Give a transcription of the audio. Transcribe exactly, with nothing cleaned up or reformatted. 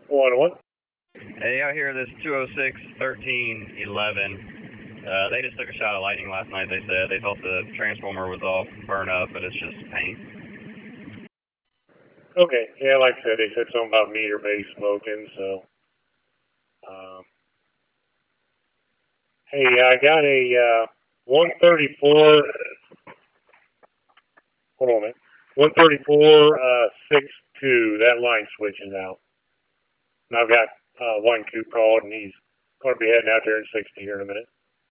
One one. Hey, out here, this two oh six, thirteen, eleven. Uh, they just took a shot of lightning last night, they said. They thought the transformer was all burned up, but it's just paint. Okay, yeah, like I said, they said something about meter base smoking, so. Um, hey, I got a uh, one thirty-four. Hold on a minute. one thirty-four, uh, six two. That line switches out. And I've got uh, one coop called, and he's going to be heading out there in sixty here in a minute.